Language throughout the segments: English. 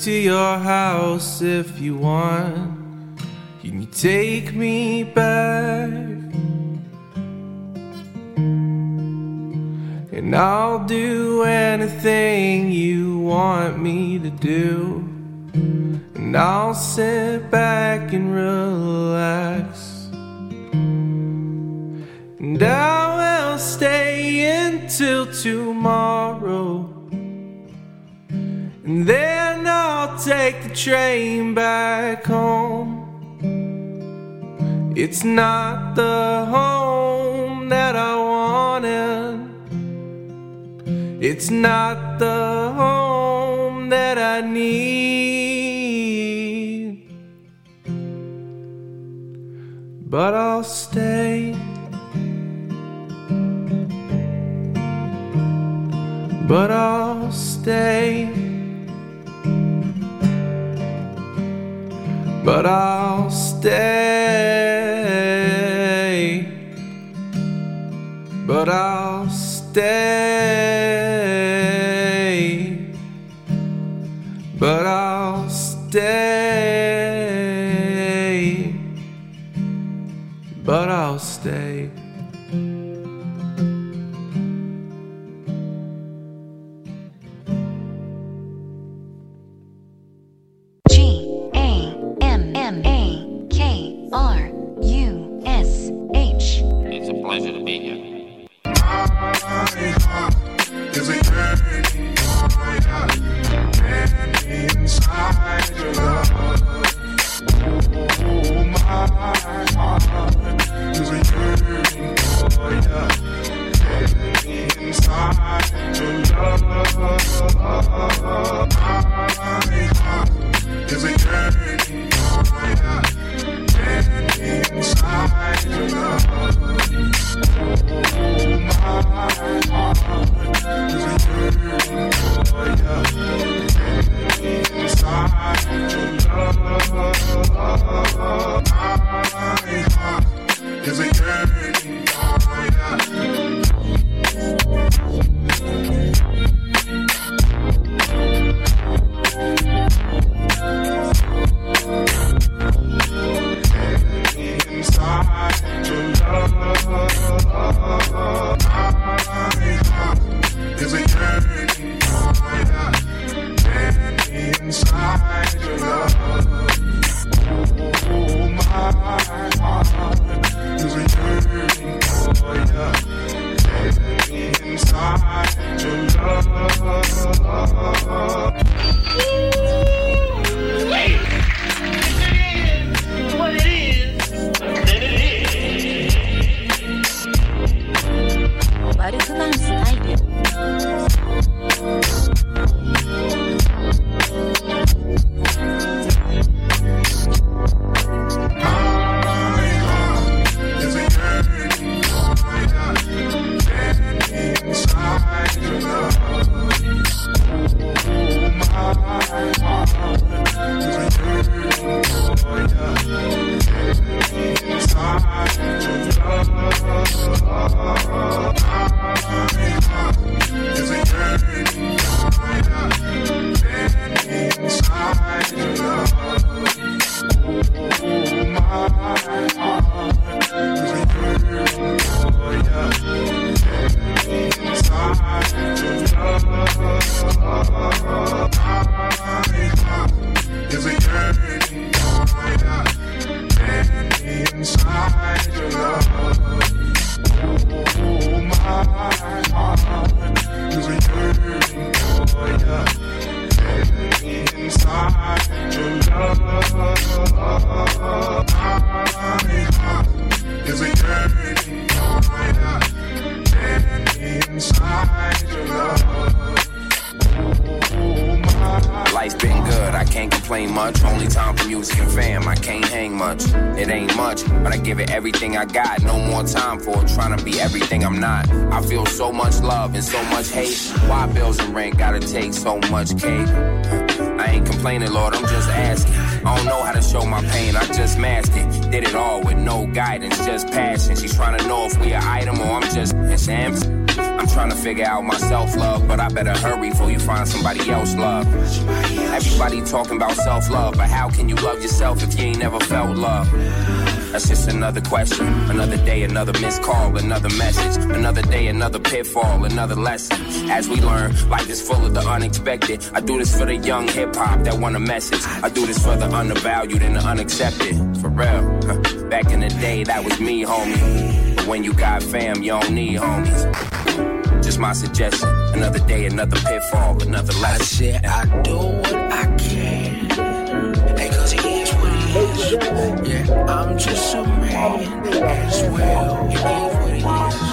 to your house if you want. Can you take me back? And I'll do anything you want me to do. And I'll sit back and relax. And I will stay until tomorrow. And then I'll take the train back home. It's not the home that I wanted. It's not the home that I need. But I'll stay. But I'll stay. But I'll stay. But I'll stay. But I'll stay. But I'll stay. It's a pleasure to be here. Is a yearning for ya, and inside your love. Oh, my heart is a yearning for ya, and inside your love. My heart is a yearning for ya, and inside your love. Life's been good, I can't complain much. Only time for music and fam, I can't hang much. It ain't much, but I give it everything I got. No more time for trying to be everything I'm not. I feel so much love and so much hate. Why bills and rent gotta take so much cake? I ain't complaining, Lord, I'm just asking. I don't know how to show my pain, I just masked it. Did it all with no guidance, just passion. She's trying to know if we an item or I'm just Sam. I'm trying to figure out my self-love, but I better hurry before you find somebody else love. Everybody talking about self-love, but how can you love yourself if you ain't never felt love? That's just another question. Another day, another missed call, another message. Another day, another pitfall, another lesson. As we learn, life is full of the unexpected. I do this for the young hip-hop that want a message. I do this for the undervalued and the unaccepted. For real. Back in the day, that was me, homie. But when you got fam, you don't need homies. Just my suggestion. Another day, another pitfall, another lesson. I said I do what I can. Hey, cause it is what it is. Yeah, I'm just a man as well. It is what it is.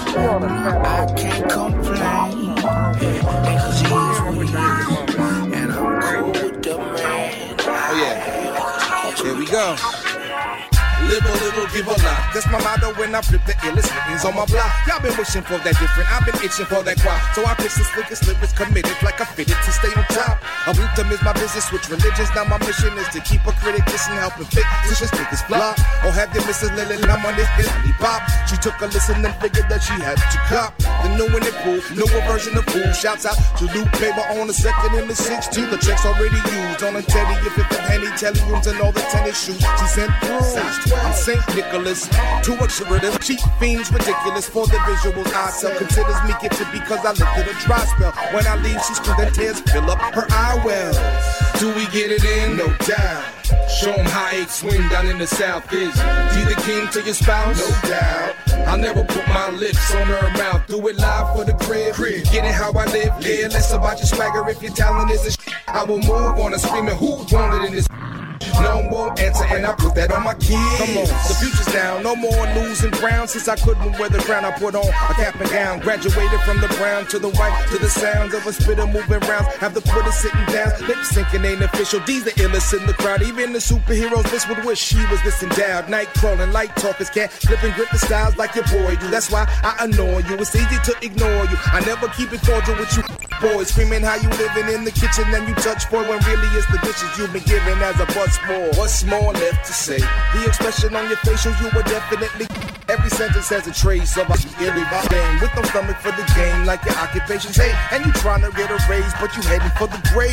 I can't complain. Hey, cause it is what it is. And I'm cool with the man. Oh yeah. Here we go. Live a little, give a lot. That's my motto when I flip the illest things on my block. Y'all been wishing for that different, I've been itching for that crop. So I pitch the slickest lyrics committed like I fitted to stay on top. A wisdom is my business, switch religions. Now my mission is to keep a critic dissing, helping fictitious niggas flop. Or have the Mrs. Lily, I'm on this lollipop. She took a listen and figured that she had to cop. The new and the cool, newer version of cool. Shouts out to Luke Paper on the 2nd and the 16th. The checks already used on a Teddy, if it's a Henny, Telly rooms and all the tennis shoes. She sent through. I'm St. Nicholas, to a sheriff, cheap fiends ridiculous for the visuals. I sell considers me gifted because I lifted a dry spell. When I leave, she screams and tears fill up her eye wells. Do we get it in? No doubt. Show 'em how it swing down in the South is. Be the king to your spouse? No doubt. I'll never put my lips on her mouth. Do it live for the crib. Get it how I live. Yeah, less about your swagger if your talent is a I will move on and screaming who wanted in this. No more answer, and I put that on my kids. Come on, the future's down. No more losing ground. Since I couldn't wear the crown, I put on a cap and gown. Graduated from the brown to the white, to the sounds of a spitter moving rounds. Have the quitter sitting down. Lip syncing ain't official. These the illest in the crowd. Even the superheroes, this would wish she was this endowed. Night crawling, light talkers can't flip and grip the styles like your boy do. That's why I annoy you. It's easy to ignore you. I never keep it cordial with you boys. Screaming how you living in the kitchen and you touch boy when really it's the dishes you've been given as a bus more. What's more left to say? The expression on your face shows you were definitely. Every sentence has a trace of a game with no stomach for the game, like your occupation's hate. And you trying to get a raise, but you heading for the grave.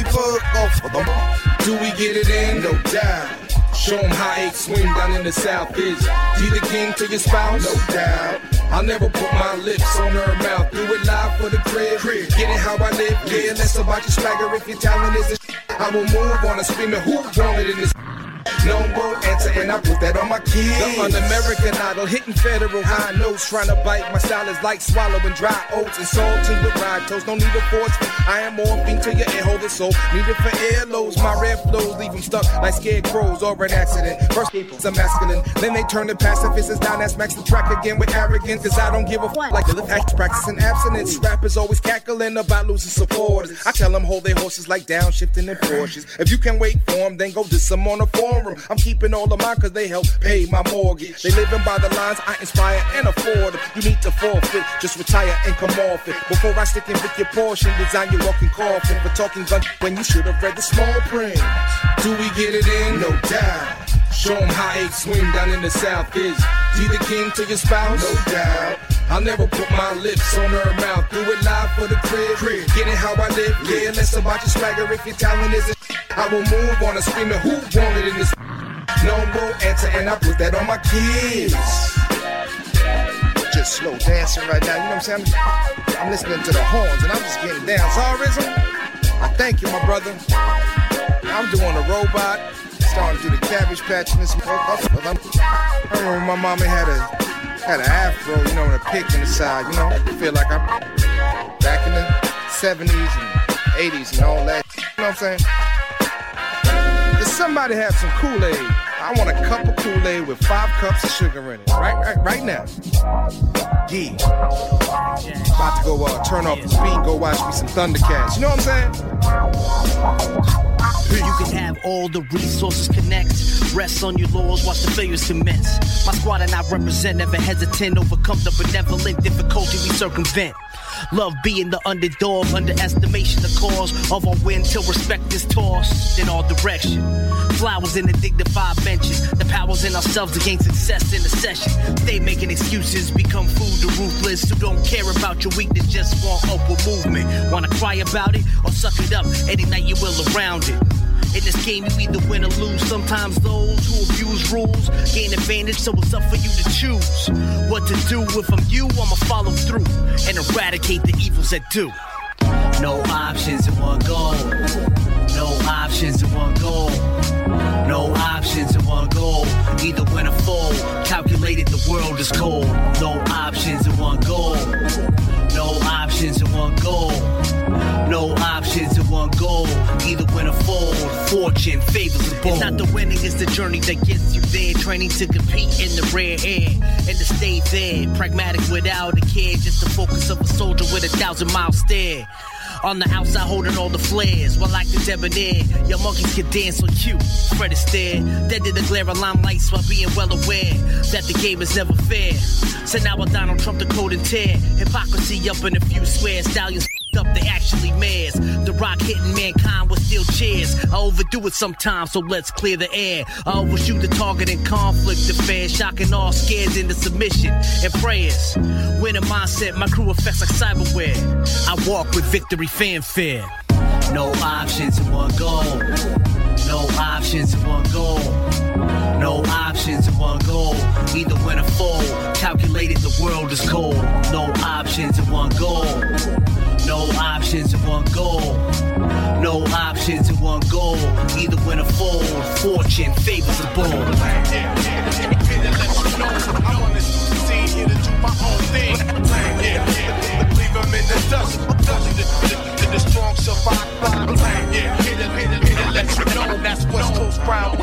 Do we get it in? No doubt. Show 'em how it swing down in the South is. Be the king to your spouse? No doubt. I'll never put my lips on her mouth. Do it live for the crib. Get it how I live. Yeah, less about your swagger if your talent is a I will move on and screaming who wanted in this. No more answer, and I put that on my kids. The un-American Idol, hitting federal high notes, trying to bite. My style is like swallowing dry oats and salted with rye toast. No need to force me. I am morphing to your ear holder, so need it for airloads. My red flows leave them stuck like scarecrows or an accident. First, some masculine, then they turn to pacifists down that smacks the track again with arrogance. Cause I don't give a fuck like the act practicing abstinence. Rappers always cackling about losing supporters. I tell them hold their horses like downshifting in Porsches. If you can wait for them, then go diss them on the forum. I'm keeping all of mine cause they help pay my mortgage. They living by the lines I inspire and afford them. You need to forfeit, just retire and come off it. Before I stick in with your portion, design your walking coffin. For talking gun when you should have read the small print. Do we get it in? No doubt. Show 'em how it swing down in the South is. Be the king to your spouse? No doubt. I'll never put my lips on her mouth. Do it live for the crib. Get it how I live. Yeah, less about your swagger if your talent is a I will move on and screaming who wanted in this. No more answer, and I put that on my kids. Just slow dancing right now, you know what I'm saying? I'm listening to the horns and I'm just getting down. Sorrism, I thank you, my brother. I'm doing a robot, starting to do the Cabbage Patch in this. I remember my mama had an afro, you know, and a pick in the side, you know. I feel like I'm back in the 70s and 80s and all that, you know what I'm saying? Does somebody have some Kool-Aid? I want a cup of Kool-Aid with 5 cups of sugar in it. Right now. Yeah. About to go turn off the speed and go watch me some Thundercats. You know what I'm saying? You can have all the resources connect. Rest on your laurels, watch the failures commence. My squad and I represent, never hesitant. Overcome the benevolent difficulty we circumvent. Love being the underdog, underestimation the cause of our win till respect is tossed in all direction. flowers in a dignified mention. The powers in ourselves to gain success in the session. They making excuses, become food to ruthless who don't care about your weakness, just want upward movement. Wanna cry about it or suck it up any night you will around it. In this game, you either win or lose. Sometimes those who abuse rules gain advantage, so it's up for you to choose what to do. If I'm you, I'ma follow through and eradicate the evils that do. No options in one goal. No options in one goal. No options in one goal. Either win or fall. Calculated, the world is cold. No options in one goal. No options in one goal. No options in one goal. Either win or fall. Fortune favors the bold. It's not the winning, it's the journey that gets you there. Training to compete in the rare air and to stay there. Pragmatic without a care. Just the focus of a soldier with 1,000-mile stare. On the outside holding all the flares, while acting debonair. Your monkeys can dance on cue. Fred Astaire, dead in the glare of limelights while being well aware that the game is never fair. So now with Donald Trump the code and tear. Hypocrisy up in a few squares. Stallions up, they actually mares. The rock hitting mankind with steel chairs. I overdo it sometimes, so let's clear the air. I overshoot the target in conflict affairs. Shocking all scared into submission and prayers. Winning mindset, my crew affects like cyberware. I walk with victory fanfare. No options in one goal. No options in one goal. No options in one goal. Either win or fall. Calculated, the world is cold. No options in one goal. No options in one goal. No options in one goal. Either win or fall. Fortune favors the bold. I wanna see here to do my own thing. Leave them in the dust. The strong survive. Let you know that's West Coast Brown.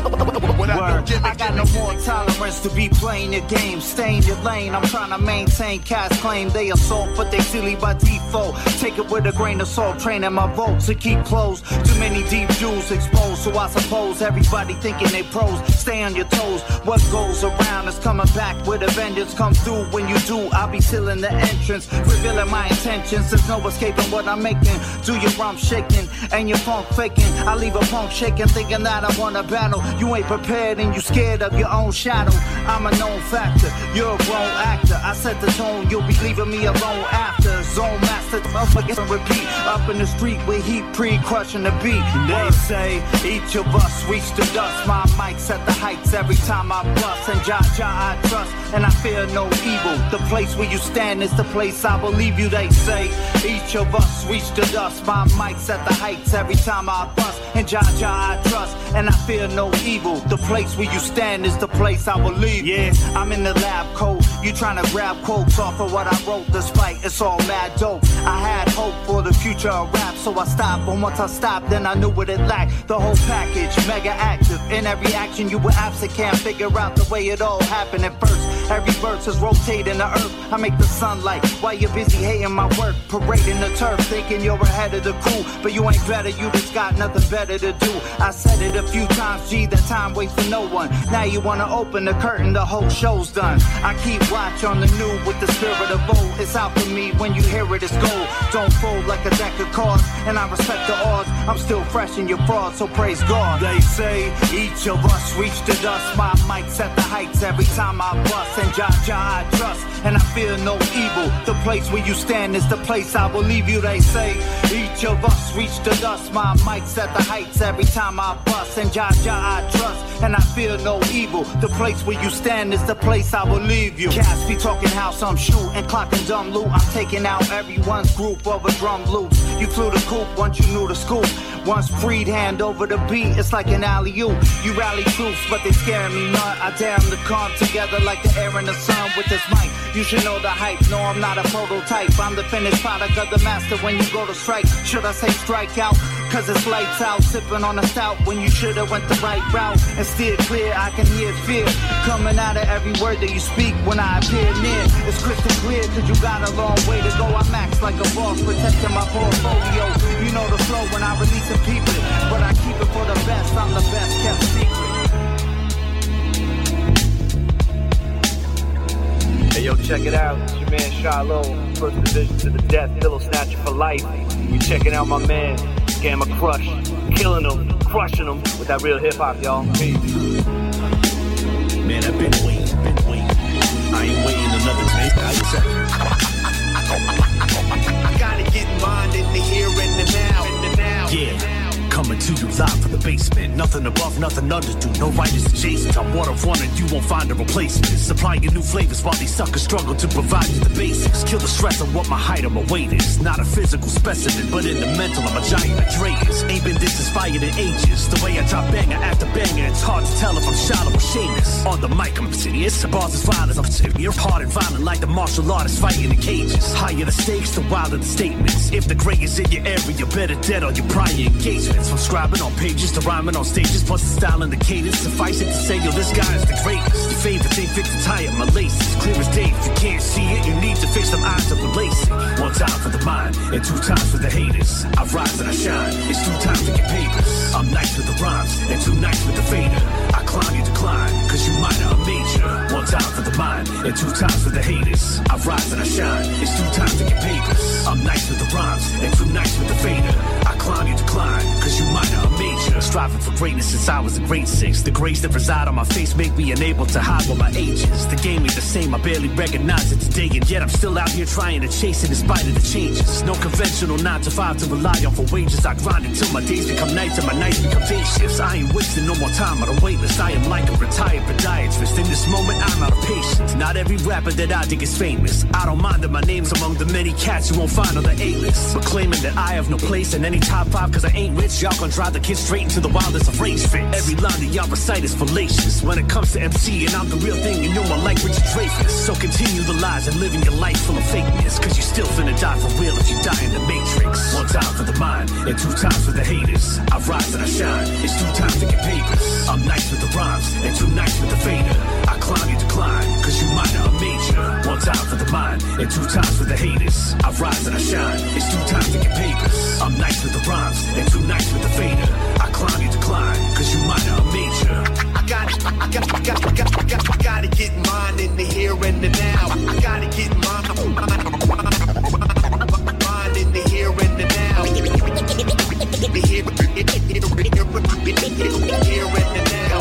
I got no more tolerance to be playing your game. Stay in your lane. I'm trying to maintain cast claim. They assault, but they silly by default. Take it with a grain of salt. Training my vote to keep close. Too many deep jewels exposed. So I suppose everybody thinking they pros. Stay on your toes. What goes around is coming back with a vengeance. Come through when you do. I'll be sealing the entrance, revealing my intentions. There's no escaping what I'm making. Do your rump shaking and your funk faking. I leave a punk shaking, thinking that I want to battle. You ain't prepared and you scared of your own shadow. I'm a known factor, you're a grown actor. I set the tone, you'll be leaving me alone after. Zone master, I'll forget and repeat. Up in the street with heat pre-crushing the beat. They say each of us reach the dust. My mic's at the heights every time I bust. And Jah I trust, and I fear no evil. The place where you stand is the place I believe you. They say each of us reach the dust. My mic's at the heights every time I bust. And Jah I trust, and I fear no evil. The place where you stand is the place I believe. Yeah, I'm in the lab coat. You trying to grab quotes off of what I wrote. Despite it's all mad dope. I had hope for the future of rap, so I stopped. But once I stopped, then I knew what it lacked. The whole package, mega active. In every action you were absent, can't figure out the way it all happened at first. Every verse is rotating the earth. I make the sunlight while you're busy hating my work. Parading the turf, thinking you're ahead of the crew. But you ain't better, you just got nothing better to do. I said it a few times, G, that time waits for no one. Now you wanna open the curtain, the whole show's done. I keep watch on the new with the spirit of old. It's out for me when you hear it, it's gold. Don't fold like a deck of cards, and I respect the odds. I'm still fresh in your fraud, so praise God. They say each of us reach the dust. My mic's at the heights every time I bust. And Jah I trust, and I fear no evil. The place where you stand is the place I will leave you. They say each of us reach the dust. My mic's at the heights every time I bust. And Jah I trust, and I fear no evil. The place where you stand is the place I will leave you. Cats be talking house, I'm shooting, clocking dumb loot. I'm taking out everyone's group of a drum loop. You flew the coop once you knew the scoop. Once freed hand over the beat, it's like an alley-oop. You rally troops, but they scaring me not. I dare them to come together like the air and the sun with this mic. You should know the hype, no I'm not a prototype. I'm the finished product of the master when you go to strike. Should I say strike out? Cause it's lights out, sipping on a stout when you should've went the right route. And steer clear, I can hear fear coming out of every word that you speak when I appear near. It's crystal clear cause you got a long way to go. I'm act like a boss, protecting my portfolio. You know the flow when I release and peep it, but I keep it for the best, I'm the best kept secret. Hey yo, check it out, it's your man Shiloh, First Division to the death, pillow snatcher for life. You checking out my man Getting my crush, killing them, crushing them with that real hip hop, y'all. Man, I've been waiting. I ain't waiting another day. I gotta get mine in the here and the now. Yeah. Coming to you live from the basement. Nothing above, nothing under. Do no writers adjacent. I'm one of one and you won't find a replacement. Supplying new flavors while these suckers struggle to provide you the basics. Kill the stress on what my height or my weight is. Not a physical specimen, but in the mental I'm a giant Atreus. Ain't been this inspired in ages. The way I drop banger after banger, it's hard to tell if I'm shallow or shameless. On the mic I'm serious. Bars is violent, I'm serious. Hard and violent like the martial artists fighting in cages. Higher the stakes, the wilder the statements. If the gray is in your area, you're better dead on your prior engagements. From scribing on pages to rhyming on stages, plus the style and the cadence. Suffice it to say, yo, this guy is the greatest. Your favorite thing, fix the tie up my laces. Clear as day, if you can't see it, you need to fix them eyes up and lace it. One time for the mind, and 2 times for the haters. I rise and I shine, it's 2 times to get papers. I'm nice with the rhymes, and 2 nights with the fader. I climb, you decline, cause you minor, I'm major. 1 time for the mind, and 2 times for the haters. I rise and I shine, it's 2 times to get papers. I'm nice with the rhymes, and 2 nights with the fader. I climb, you decline, cause you minor, I'm major. Striving for greatness since I was a grade 6. The grace that reside on my face make me unable to hide what my age is. The game ain't the same, I barely recognize it today, and yet I'm still out here trying to chase it in spite of the changes. No conventional 9 to 5 to rely on for wages. I grind until my days become nights and my nights become day shifts. I ain't wasting no more time on a wait list. I am like a retired podiatrist. In this moment, I'm out of patience. Not every rapper that I dig is famous. I don't mind that my name's among the many cats you won't find on the A-list. But claiming that I have no place in any top 5 cause I ain't rich, y'all gon' drive the kids straight into the wildest of rage fits. Every line that y'all recite is fallacious. When it comes to MC and I'm the real thing, you know I like Richard Dreyfuss. So continue the lies and living your life full of fakeness, cause you still finna die for real if you die in the Matrix. 1 time for the mind, and 2 times for the haters. I rise and I shine, it's 2 times to get papers. I'm nice with the rhymes, and 2 nights with the fader. I climb, you decline, cause you minor, I'm major. 1 time for the mind, and 2 times for the haters. I rise and I shine, it's 2 times to get papers. I'm nice with the rhymes, and 2 nights with the fader. I climb, you decline, cause you minor, I'm major. I gotta get mine in the here and the now. I gotta get mine in the here and the now. The here and the now.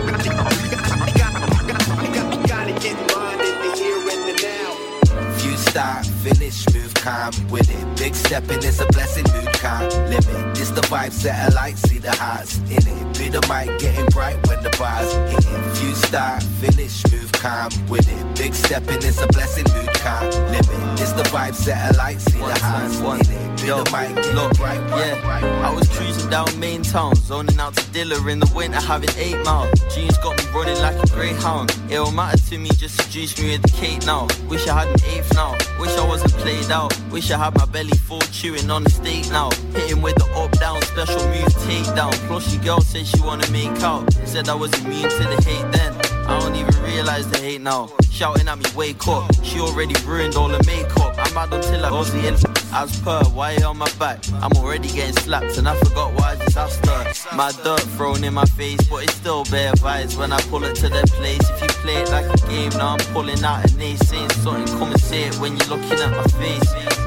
Gotta get mine in the here and the now. Few start, finish, move calm with it. Big stepping is a blessing, mood can't limit. This the vibe, satellite, see the hearts in it. Be the mic getting bright when the bars hit it. Few start, finish, move calm with it. Big stepping is a blessing, mood can't limit. This the vibe, satellite, see the hearts in it. Be the mic getting bright, I was cruising down main town, zoning out to Dilla in the winter, having 8 miles. Jeans got me running like a greyhound. It don't matter to me, just seduce me with the cake now. Wish I had an 8th now, wish I wasn't played out. Wish I had my belly full chewing on the steak now. Hitting with the up down, special move takedown. Plus your girl said she wanna make out. Said I was immune to the hate then. I don't even realize the hate now. Shouting at me, wake up. She already ruined all the makeup. I'm mad until I was the end. As per, why on my back? I'm already getting slapped and I forgot why I just asked her. My dirt thrown in my face, but it's still bare vibes when I pull it to their place. If you play it like a game, now I'm pulling out an ace, saying something, come and say it when you're looking at my face.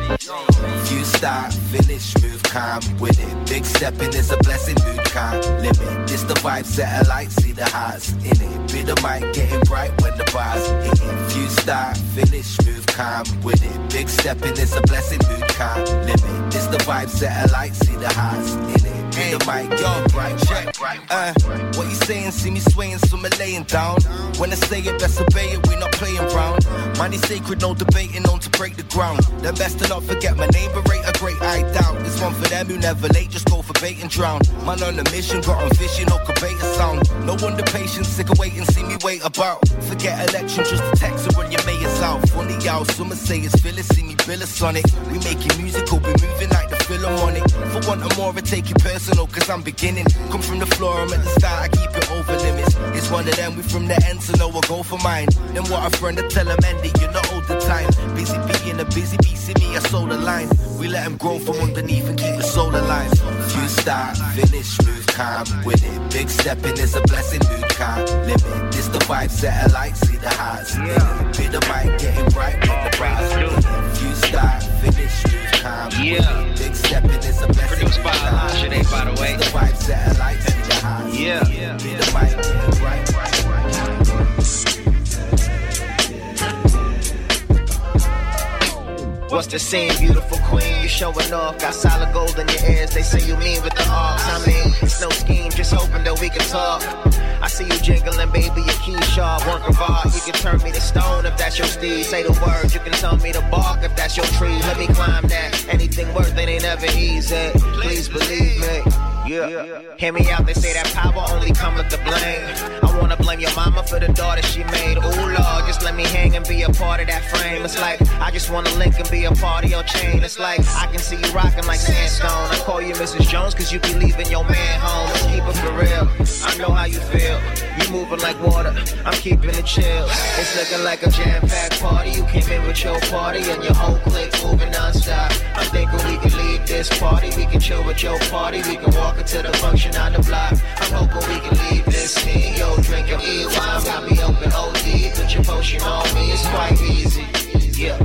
Few start, finish, move calm with it. Big stepping is a blessing, mood can't limit. This the vibe, satellite, see the hearts in it. Be the mic getting bright when the bars hit it. Few start, finish, move calm with it. Big stepping is a blessing, mood can't limit. This the vibe, satellite, see the hearts in it. Be the mic getting bright. What you saying? See me swaying, so me laying down. When I say it, best obey it. We not playing round. Money sacred, no debating on to break the ground. Then best to not forget my name, but rate a great I doubt. This one for them who never late, just go for bait and drown. Man on a mission, got on fishing, no bait a sound. No wonder patience, sick of waiting, see me wait about. Forget election, just a text or run your mayor's out. Funny y'all, some say it's Phyllis, see me bill a sonic. We making musical, be moving like the Philharmonic. For want of more, I take it personal, cause I'm beginning. Come from the floor, I'm at the start, I keep it over limits. It's one of them, we from the end, so no, I'll go for mine. Then what a friend, I tell him, Andy, you're not all the time. Busy being a busy bee, see me, I sold the line. We let him grow from underneath and keep the soul alive. Few start, finish, move calm with it. Big stepping is a blessing, mood can't limit. This the vibe, satellite, see the hearts in it. Be the mic getting bright when the bars hit it. Few start, finish, move calm with it. Big stepping is a blessing, mood can't What's the scene, beautiful queen? You showing off, got solid gold in your ears. They say you mean with the arcs. I mean, it's no scheme, just hoping that we can talk. I see you jingling, baby, your key sharp. Work of art, you can turn me to stone if that's your steed. Say the words, you can tell me to bark if that's your tree. Let me climb that. Anything worth it ain't never easy. Please believe me. Yeah. Hear me out, they say that power only come with the blame. I wanna blame your mama for the daughter she made. Ooh Lord, just let me hang and be a part of that frame. It's like, I just wanna link and be a part of your chain. It's like, I can see you rocking like sandstone. I call you Mrs. Jones cause you be leaving your man home. Let's keep it for real, I know how you feel. You moving like water, I'm keeping it chill. It's looking like a jam-packed party. You came in with your party and your whole clique moving non-stop. I'm thinking we can leave this party. We can chill with your party. We can walk to the function on the block. I'm hoping we can leave this scene. Yo, drink your E-wine, got me open OD. Put your potion on me, it's quite easy. Yeah.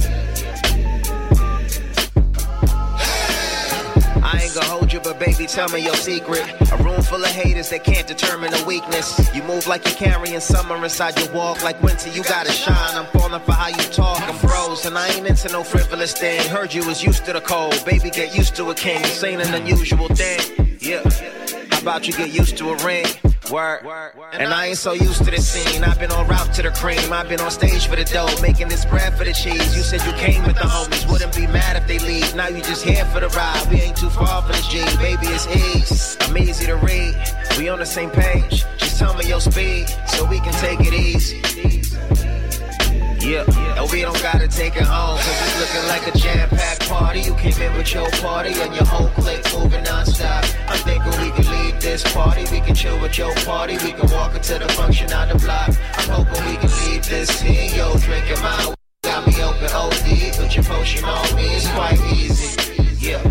I ain't gonna hold you, but baby, tell me your secret. A room full of haters that can't determine a weakness. You move like you're carrying summer inside your walk. Like winter, you gotta shine. I'm falling for how you talk. I'm froze, and I ain't into no frivolous thing. Heard you was used to the cold. Baby, get used to a king. This ain't an unusual thing. Yeah, how about you get used to a ring? Word. And I ain't so used to this scene. I've been on route to the cream. I've been on stage for the dough, making this bread for the cheese. You said you came with the homies, wouldn't be mad if they leave. Now you just here for the ride. We ain't too far from the G. Baby, it's ease. I'm easy to read. We on the same page. Just tell me your speed so we can take it easy. Yeah, and we don't gotta take it home, cause it's looking like a jam-packed party. You came in with your party and your whole clique moving non-stop. I'm thinking we can leave this party. We can chill with your party. We can walk into the function on the block. I'm hoping we can leave this scene. Yo, drinking my got me open OD. Put your potion on me, it's quite easy. Yeah.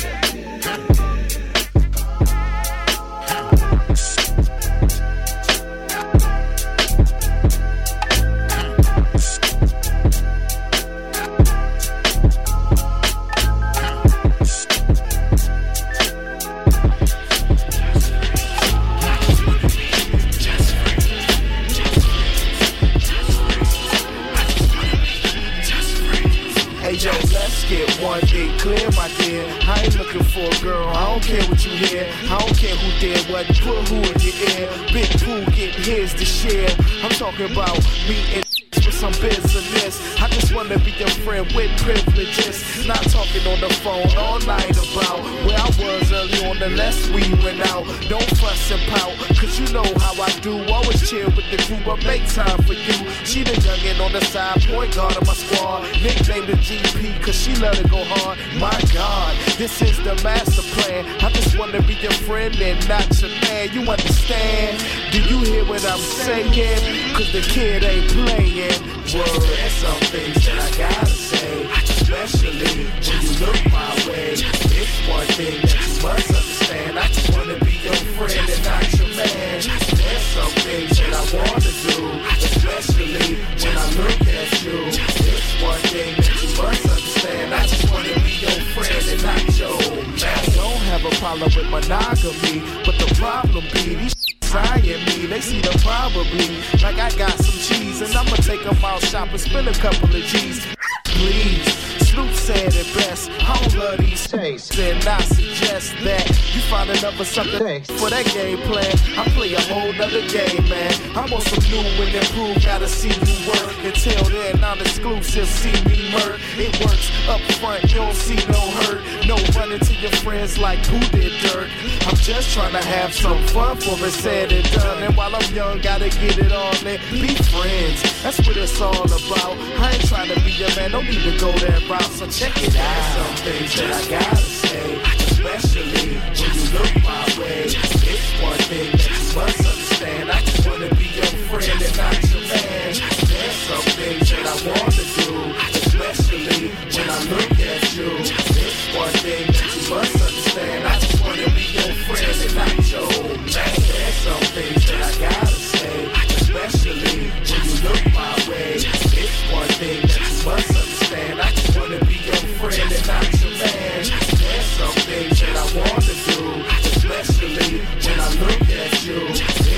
One thing clear, my dear, I ain't looking for a girl. I don't care what you hear. I don't care who did what. Put who in your ear. Big pool getting his to share. I'm talking about me and with some business. I just wanna be your friend with privileges. Not talking on the phone all night about where I was early on unless we went out. Don't fuss and pout, cause you know how I do. Always chill with the crew, but make time for you. She the youngin' on the side, point guard of my squad. Nicknamed the GP, cause she love to go hard. My God, this is the master plan. I just wanna be your friend and not your man. You understand? Do you hear what I'm saying? Cause the kid ain't playing. Word, there's some things that I gotta say, especially when you look my way. It's one thing that you must understand. I just wanna be your friend and not your man. There's some things that I wanna do, especially when I look at you. It's one thing that you must understand. I just wanna be your friend and not your man. I don't have a problem with monogamy, but the problem be these eyeing me, they see the probably like I got some cheese and I'ma take them out shopping, spend a couple of G's. Please, Snoop said it best. I don't love these tastes, and I suggest that you find another sucker for that game plan. I play a whole nother game, man. I'm on some new and improved, gotta see you work. Until then, I'm exclusive, see me murk. It works up front, you don't see no hurt. No running to your friends like who did dirt. I'm just trying to have some fun for it said and done. And while I'm young, gotta get it all in. Be friends, that's what it's all about. I ain't trying to be your man, don't need to go that route, so check it out. Some things that I gotta say, especially when you look my way. It's one thing that you must understand. I just wanna be your friend and not your man. There's some things that I wanna do, especially when I look at you. It's one thing that you must understand. I just wanna be your friend and not your man. There's some things that I gotta say, especially when you look my way. It's one thing that you must understand. I just wanna be your friend and not your man. There's some things that I wanna do, especially when I look at you.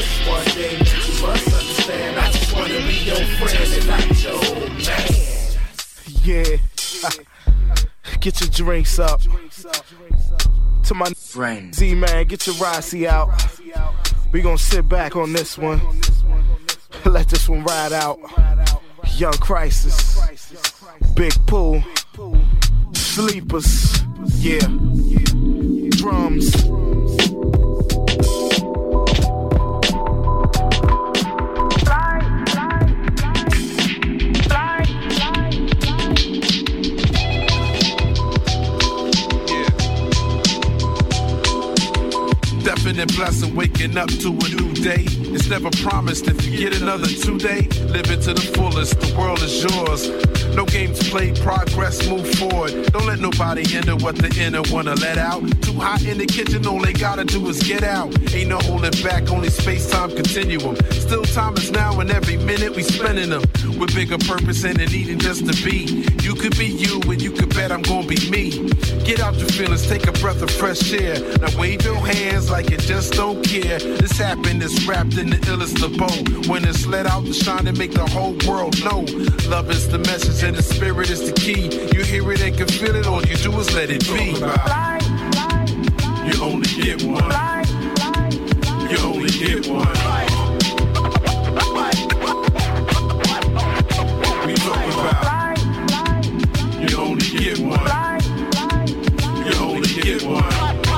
Get your drinks up. To my friend Z-Man, get your Rossi out. We gon' sit back on this one. Let this one ride out. Young Crisis, Big Pool, Sleepers, yeah. Drums. Definite blessing waking up to a new day. It's never promised if you get another 2 day. Live it to the fullest, the world is yours. No games played, progress, move forward. Don't let nobody enter what the inner wanna let out. Too hot in the kitchen, all they gotta do is get out. Ain't no holding back, only space-time continuum. Still time is now and every minute we spending them. With bigger purpose and a needing just to be. You could be you and you could bet I'm gonna be me. Get out your feelings, take a breath of fresh air. Now wave your hands like you just don't care. This happiness wrapped in the illest of bow. When it's let out to shine and make the whole world know. Love is the message and the spirit is the key. You hear it and can feel it, all you do is let it be. You only get one. You only get one. We talk about. You only get one. You only get one.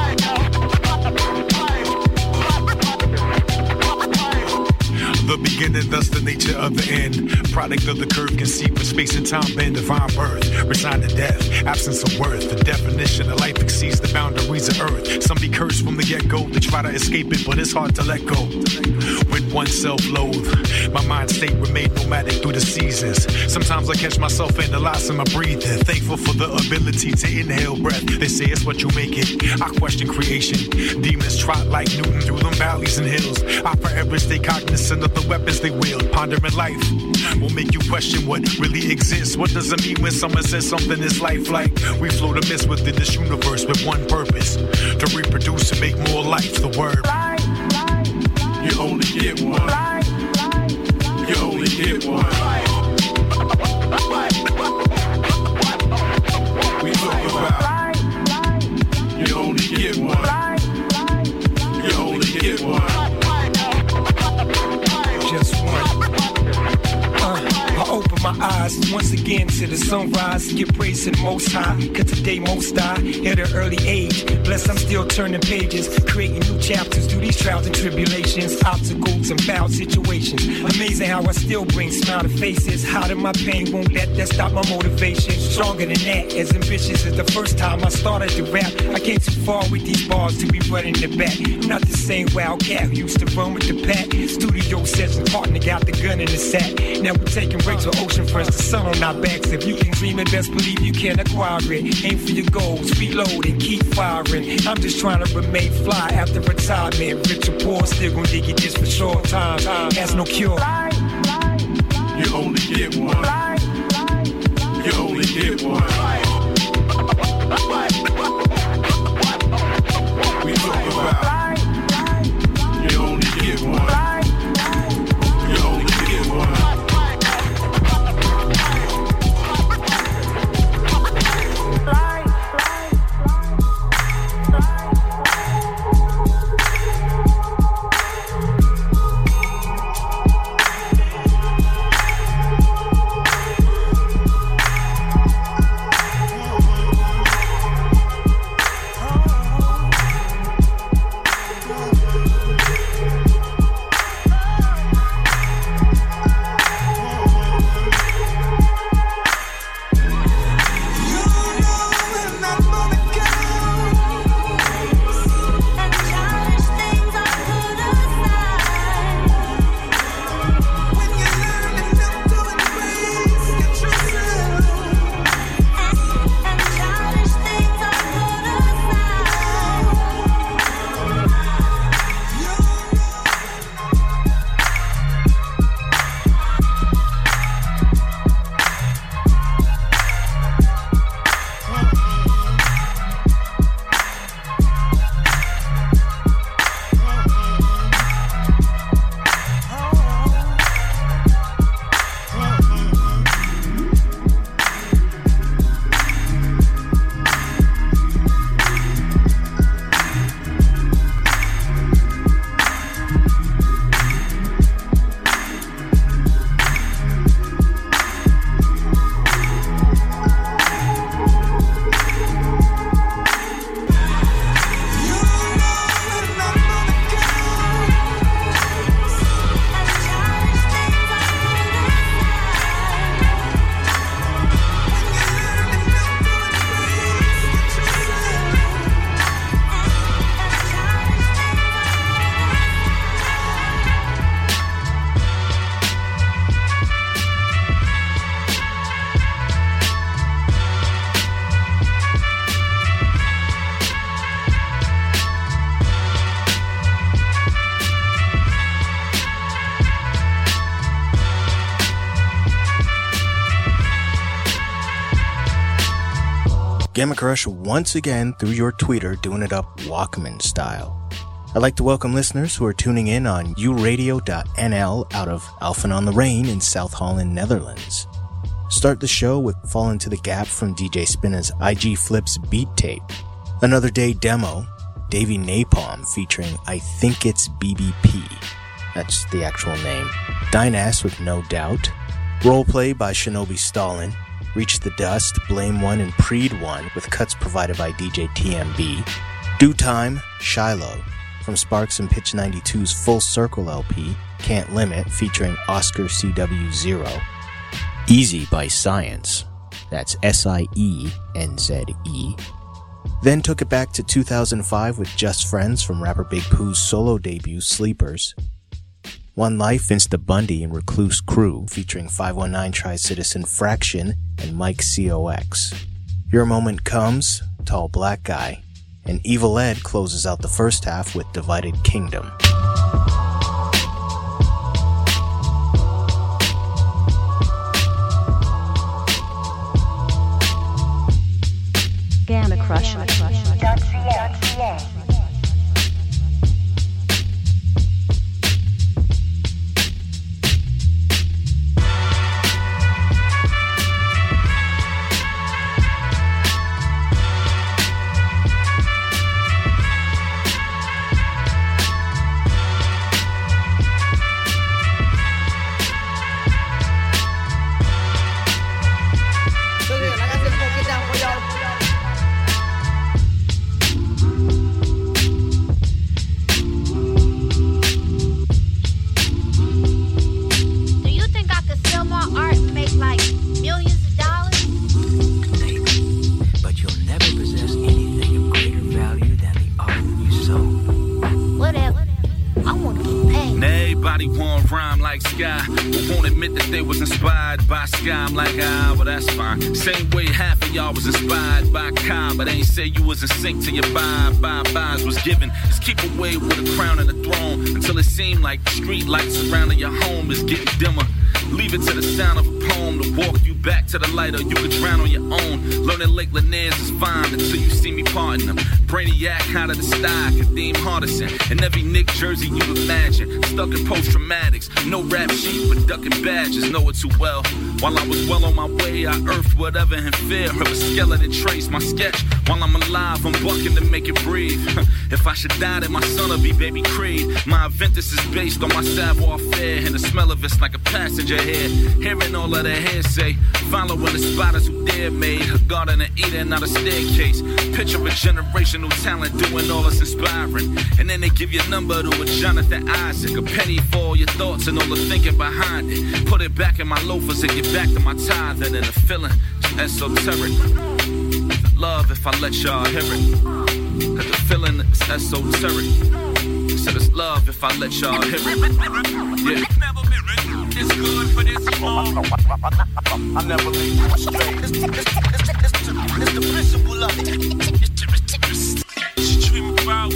The beginning, thus the nature of the end. Product of the curve conceived with space and time bend. Divine birth, resigned to death, absence of worth. The definition of life exceeds the boundaries of earth. Some be cursed from the get-go. They try to escape it, but it's hard to let go. With oneself loathe, my mind state remained nomadic through the seasons. Sometimes I catch myself analyzing my breathing. Thankful for the ability to inhale breath. They say it's what you make it. I question creation. Demons trot like Newton through them valleys and hills. I forever stay cognizant of the weapons they wield. Pondering life will make you question what really exists. What does it mean when someone says something is lifelike? We float a mist within this universe with one purpose: to reproduce and make more life. The word. You only get one. You only get one. We talk about. You only get one. You only get one. Just one. I open my eyes once again to the sunrise. Give praise to the Most High, cause today most die at an early age. Bless, I'm still turning pages, creating new chapters through these trials and tribulations, obstacles and foul situations. Amazing how I still bring smile to faces. Hiding my pain, won't let that stop my motivation. Stronger than that, as ambitious as the first time I started to rap. I came too far with these bars to be running the back. I'm not the same wildcat who used to run with the pack. Studio session, partner got the gun in the sack. Now we're taking breaks with ocean fronts, the sun on our backs. If you can dream it, best believe you can acquire it. Aim for your goals, reload and keep firing. I'm just trying to remain fly after retirement. Rich or poor, still gonna dig it just for short time. Has no cure. You only get one. You only get one. We talk about. You only get one. You only get one. Gamma Crush once again through your tweeter, doing it up Walkman style. I'd like to welcome listeners who are tuning in on uradio.nl out of Alphen on the Rijn in South Holland, Netherlands. Start the show with Fall Into the Gap from DJ Spinna's IG Flips beat tape. Another Day demo, Davey Napalm featuring I Think It's BBP. That's the actual name. Dynass with No Doubt. Roleplay by Shinobi Stalin. Reach the Dust, Blame One, and Preed One with cuts provided by DJ TMB. Due Time, Shiloh from Sparks and Pitch 92's Full Circle LP, Can't Limit featuring Oscar CW0. Easy by Science. That's SIENZE. Then took it back to 2005 with Just Friends from rapper Big Pooh's solo debut Sleepers. One Life, Insta Bundy and Recluse Crew featuring 519 Tri-Citizen Fraction and Mike COX. Your Moment Comes, Tall Black Guy, and Evil Ed closes out the first half with Divided Kingdom. Gamma Crush. Same way half of y'all was inspired by Kai, but ain't say you was in sync to your buys was given. Just keep away with a crown and a throne until it seemed like the street lights surrounding your home is getting dimmer. Leave it to the sound of a poem to walk you back to the light, or you could drown on your own. Learning Lake Laniers is fine until you see me parting them. Brainiac out of the sky, Kadeem Hardison, and every Nick jersey you imagine. Stuck in post-traumatics, no rap sheet, but ducking badges, know it too well. While I was well on my way, I earthed whatever in fear of a skeleton trace. My sketch, while I'm alive, I'm bucking to make it breathe. If I should die, then my son will be Baby Creed. My Aventus is based on my savoir-faire, and the smell of it's like a passenger here. Hearing all of the hearsay, following the spotters who dare made a garden of Eden, not a staircase. Picture a generational talent doing all that's inspiring, and then they give your number to a Jonathan Isaac, a penny for all your thoughts and all the thinking behind it. Put it back in my loafers and get back to my tithing, and the feeling esoteric. Love if I let y'all hear it, cause the feeling is esoteric. Said it's love if I let y'all hear it. Yeah. It's good for this song. I never leave you astray. It's the principle of it. She dream about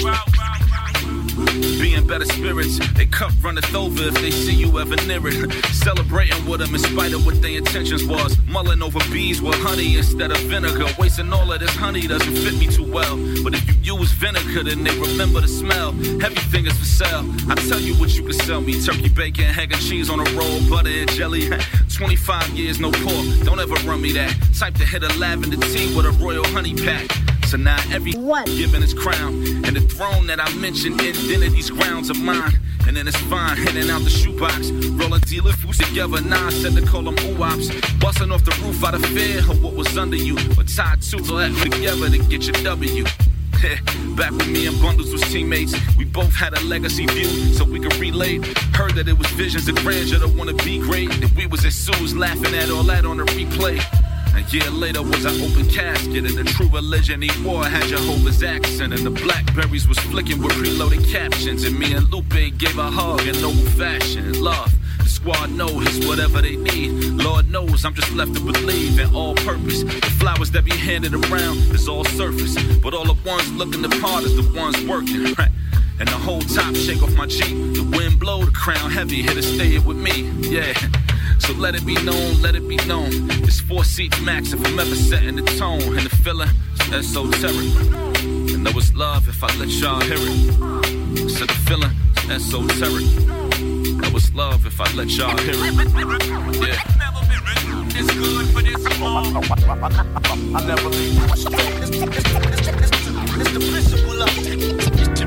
being better spirits. They cup runneth over if they see you ever near it. Celebrating with them in spite of what their intentions was. Mulling over bees with honey instead of vinegar. Wasting all of this honey doesn't fit me too well. But if you use vinegar, then they remember the smell. Everything is for sale. I tell you what you can sell me. Turkey, bacon, egg and cheese on a roll, butter and jelly. 25 years, no pork. Don't ever run me that. Type to hit a lavender tea with a royal honey pack. So now everyone given his crown, and the throne that I mentioned, identity's grounds of mine. And then it's fine, hitting out the shoebox, rolling dealer foods together. Nah, I said to call them oops, busting off the roof out of fear of what was under you, but tied two together to get your W. Back when me and Bundles was teammates, we both had a legacy view, so we could relate. Heard that it was visions of grandeur to wanna be great, and we was at Sue's laughing at all that on the replay. A year later was an open casket, and the true religion he wore had Jehovah's accent, and the Blackberries was flicking with preloaded captions, and me and Lupe gave a hug in noble fashion. Love, the squad knows whatever they need. Lord knows I'm just left to believe in all purpose. The flowers that be handed around is all surface, but all the ones looking the part is the ones working, right? And the whole top shake off my Jeep. The wind blow, the crown heavy, here to stay with me, yeah. So let it be known, let it be known. It's 4 seats max if I'm ever setting the tone. And the feeling is esoteric. And know it's love if I let y'all hear it. I said the feeling is esoteric. Know it's love if I let y'all hear it. Yeah. It's good, but it's wrong. I never leave. It's the principle of it.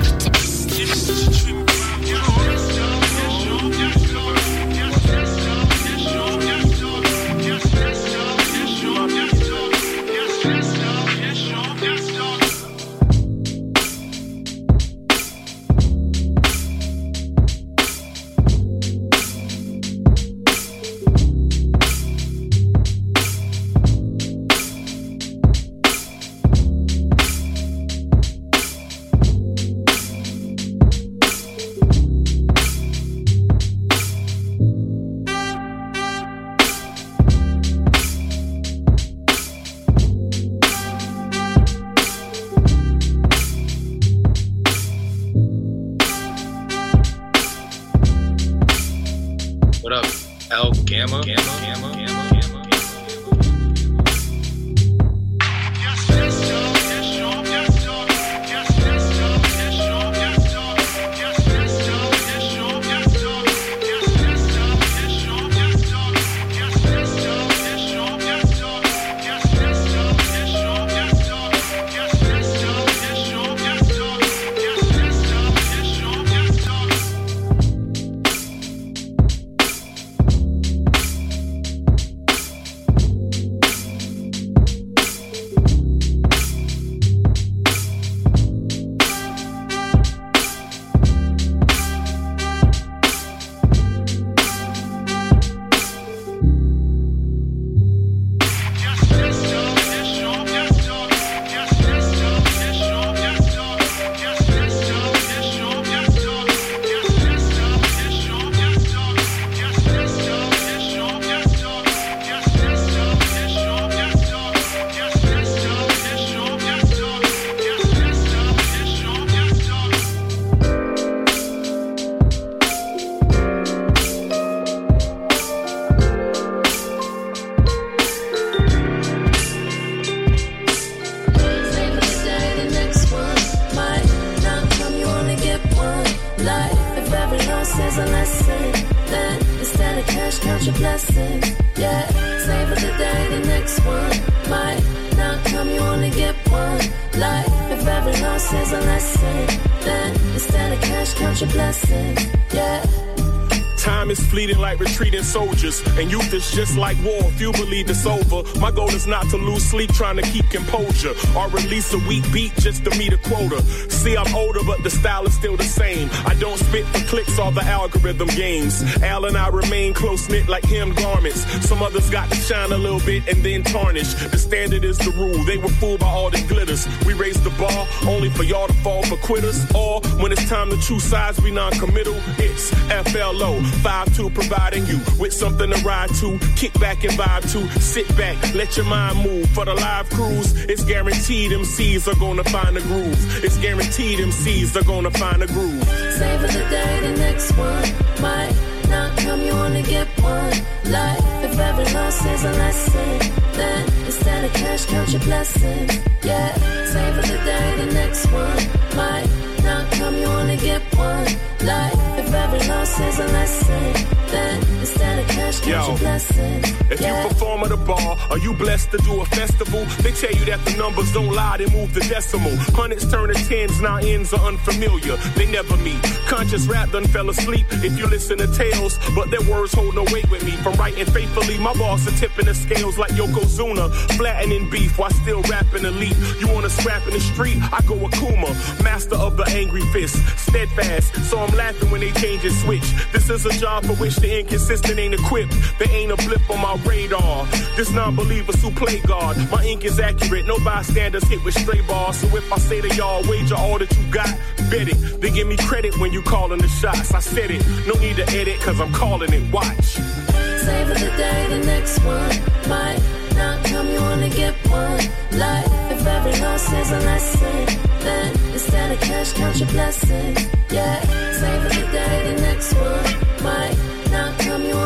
Soldiers and youth is just like war. If you believe it's over, my goal is not to lose sleep trying to keep composure or release a weak beat just to meet a quota. See, I'm older, but the style is still the same. I don't spit for clicks or the algorithm games. Al and I remain close knit like hemmed garments. Some others got to shine a little bit and then tarnish. The standard is the rule. They were fooled by all the glitters. We raised the bar only for y'all to fall for quitters. Or when it's time to choose sides, we non-committal. It's FLO 5-2 providing you with something to ride to, kick back and vibe to, sit back, let your mind move. For the live cruise, it's guaranteed MCs are gonna find a groove. It's guaranteed MCs are gonna find a groove. Savor the day, the next one might not come, you only get one life. If every loss is a lesson, then instead of cash, count your blessings. Yeah, savor the day, the next one might not come, you only get one life. If every loss is a lesson, then instead of cash, count your blessings. If you perform at a bar, are you blessed to do a festival? They tell you that the numbers don't lie, they move the decimal. Hundreds turn to tens, now ends are unfamiliar. They never meet. Conscious rap done fell asleep if you listen to tales, but their words hold no weight with me. From writing faithfully, my boss are tipping the scales like Yokozuna, flattening beef while still rapping elite. You wanna scrap in the street? I go Akuma, master of the angry fist, steadfast. So I'm laughing when they change and switch. This is a job for which the inconsistent ain't equipped. There ain't a blip on my radar. This non-believers who play God. My ink is accurate, no bystanders hit with stray bars. So if I say to y'all, wager all that you got, bet it. They give me credit when you calling the shots. I said it, no need to edit, cause I'm calling it. Watch. Savor the day, the next one might not come, you only get one life. If every loss is a lesson, then instead of cash, count your blessings. Yeah, savor the day, the next one might not come, you only get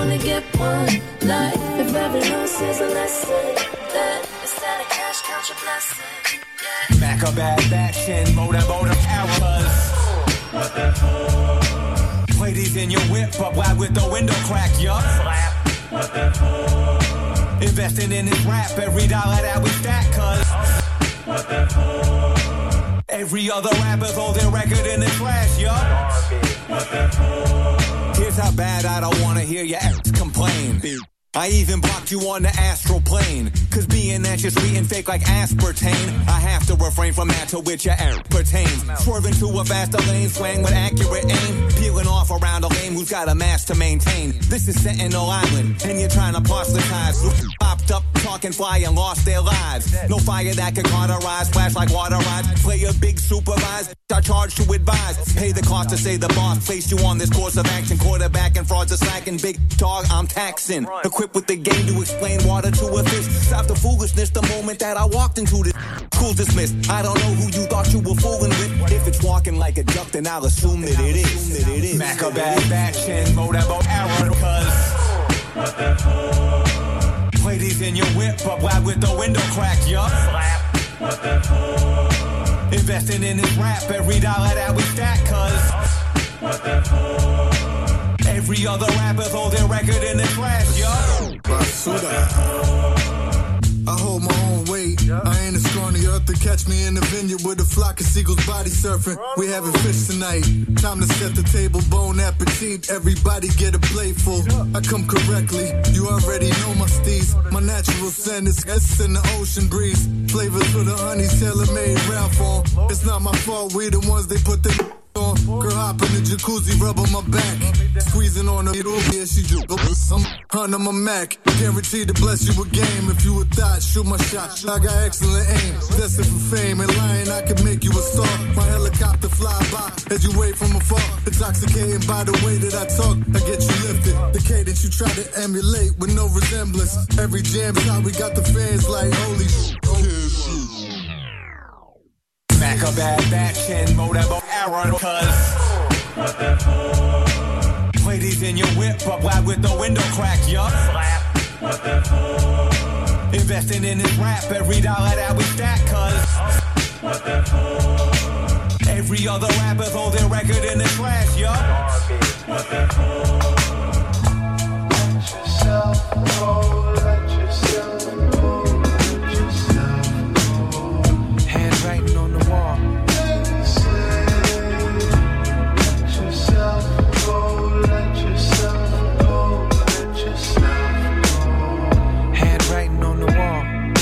one life. If every loss is a lesson, then instead of cash, count your blessings. Yeah. Mac a bad batch and motor hours. Play these in your whip, but why with the window crack, yup? Investing in this rap, every dollar that we stack, cuz every other rapper throw their record in the trash, yup. Here's how bad I don't wanna hear your ass complain. I even blocked you on the astral plane. Cause being that you're sweet and fake like aspartame, I have to refrain from that to which your ass pertains. Swerving to a faster lane, swaying with accurate aim. Peeling off around a lame who's got a mask to maintain. This is Sentinel Island, and you're trying to proselytize. Popped up, talking fly and lost their lives. No fire that can cauterize, flash like water rides. Play a big supervise, I charge to advise. Pay the cost to say the boss placed you on this course of action. Quarterback and frauds are slacking, big dog I'm taxing. Equipped with the game to explain water to a fish. Stop the foolishness the moment that I walked into this. School dismissed. I don't know who you thought you were fooling with. If it's walking like a duck, then I'll assume that it is. Mac a bad batch and motor error, cuz play these in your whip, but why with the window crack, yup? Investing in this rap, every dollar that we stack, cuz every other rapper throw their record in the trash, yo. Basuda. I hold my own weight. I ain't as scrawny earth to catch me in the vineyard with a flock of seagulls body surfing. We having fish tonight. Time to set the table, bon appetit. Everybody get a plateful. I come correctly. You already know my steez. My natural scent is in the ocean breeze. Flavors for the honey, tailor-made Ralph on. It's not my fault, we the ones they put the on. Girl hop in the jacuzzi, rub on my back. Squeezing on her, yeah, she juggle. I'm hunting my Mac. Guaranteed to bless you with game. If you a thought, shoot my shot. I got excellent aim. Destined for fame and lying, I can make you a star. My helicopter fly by as you wait from afar. Intoxicating by the way that I talk. I get you lifted. The cadence you try to emulate with no resemblance. Every jam's how we got the fans like holy shit. Mac a bad batch and motor error, cuz play these in your whip, but why with the window crack, yup? Investing in this rap, every dollar that we stack, cuz every other rapper throw their record in the trash, yup. Handwriting on the wall. Handwriting on the wall.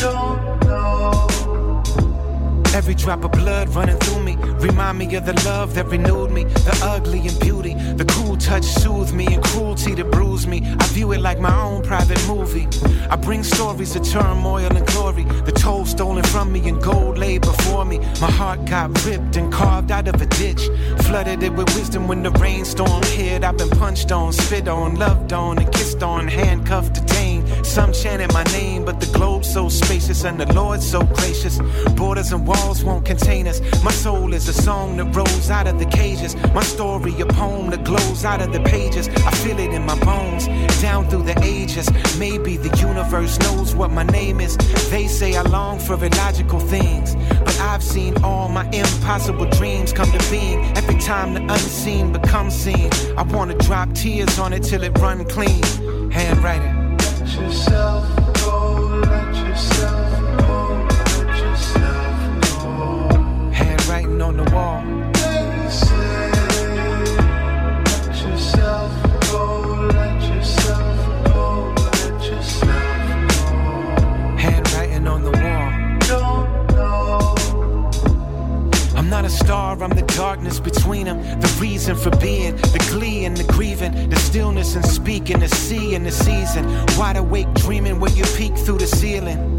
Every drop of blood running through me remind me of the love that renewed me. The ugly and beauty, the cool touch soothed me, and cruelty that bruised me. I view it like my own private movie. I bring stories of turmoil and glory, the toll stolen from me and gold laid before me. My heart got ripped and carved out of a ditch, flooded it with wisdom when the rainstorm hit. I've been punched on, spit on, loved on, and kissed on, handcuffed, detained. Some chanted my name, but the globe's so spacious and the Lord's so gracious. Borders and walls won't contain us. My soul is a song that rose out of the cages. My story, a poem that glows out of the pages. I feel it in my bones, down through the ages. Maybe the universe knows what my name is. They say I long for illogical things, but I've seen all my impossible dreams come to being. Every time the unseen becomes seen, I wanna drop tears on it till it run clean. Handwriting. Let yourself go, let yourself go, let yourself go. Handwriting on the wall. They say, let yourself go, let yourself go, let yourself go. Handwriting on the wall. Don't know. I'm not a star, I'm the darkness between them. The reason for being, the glee and the grieving, the stillness and speaking, the sea and the season. Wide awake dreaming where you peek through the ceiling.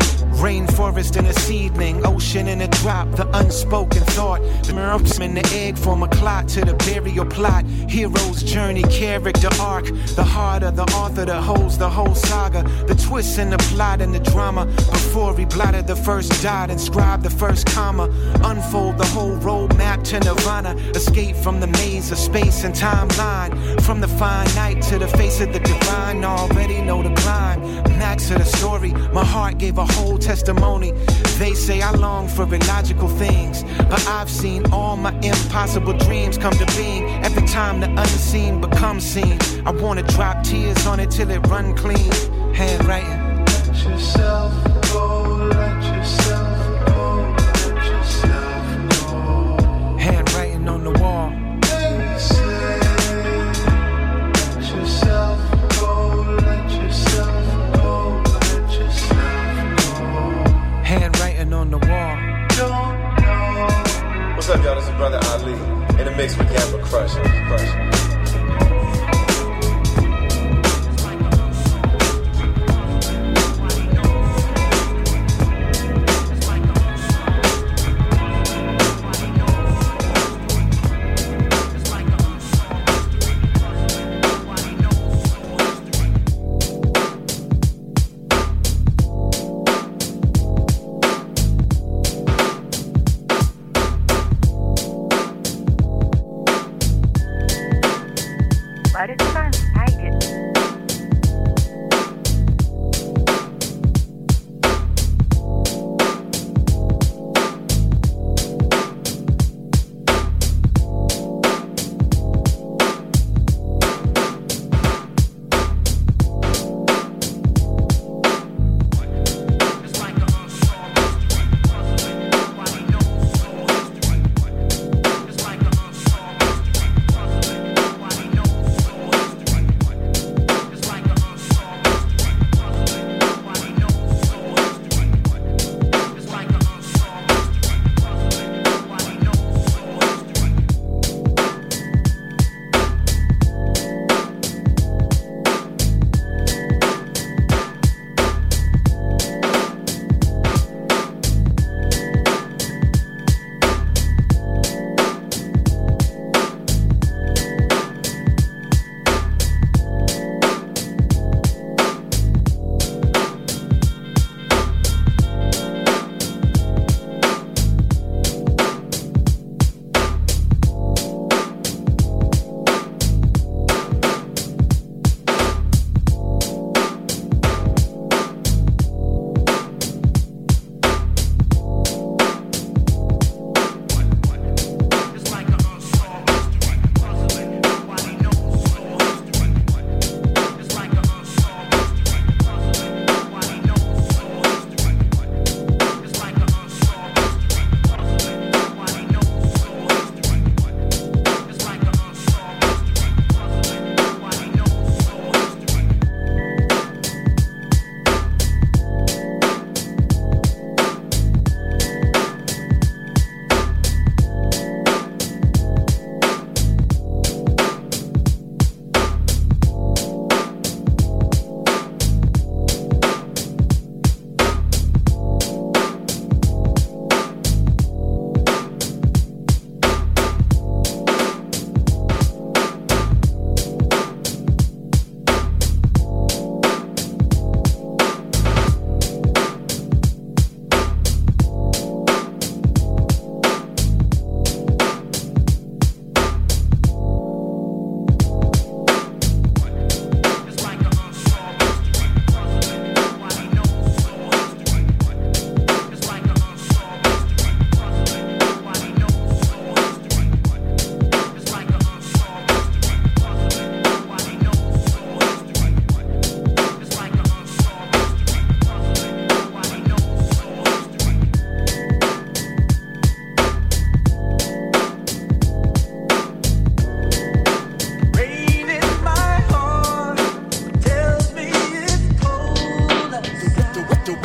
Rainforest and a seedling, ocean and a drop, the unspoken thought. The mirrors in the egg form a clot to the burial plot. Hero's journey, character arc. The heart of the author that holds the whole saga. The twists in the plot and the drama. Before he blotted the first dot, inscribed the first comma. Unfold the whole roadmap to nirvana. Escape from the maze of space and timeline. From the finite to the face of the divine. Already know the climb. Max of the story. My heart gave a whole testimony. They say I long for illogical things, but I've seen all my impossible dreams come to being. Every time the unseen becomes seen, I wanna drop tears on it till it run clean. Handwriting. Let yourself go, let yourself go, let yourself go. Handwriting on the wall. They say, let yourself go, let yourself go, let yourself go. Handwriting on the wall. Don't know. What's up, y'all? This is Brother Ali in the mix with Gamma Crush.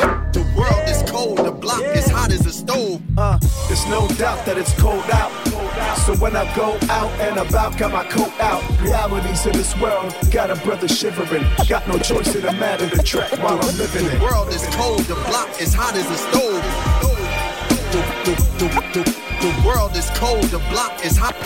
It's no doubt that it's cold out. So when I go out and about, got my coat out. Realities of this world, got a brother shivering. Got no choice in the matter to track while I'm living it. The world is cold, the block is hot as a stove. The world is cold, the block is hot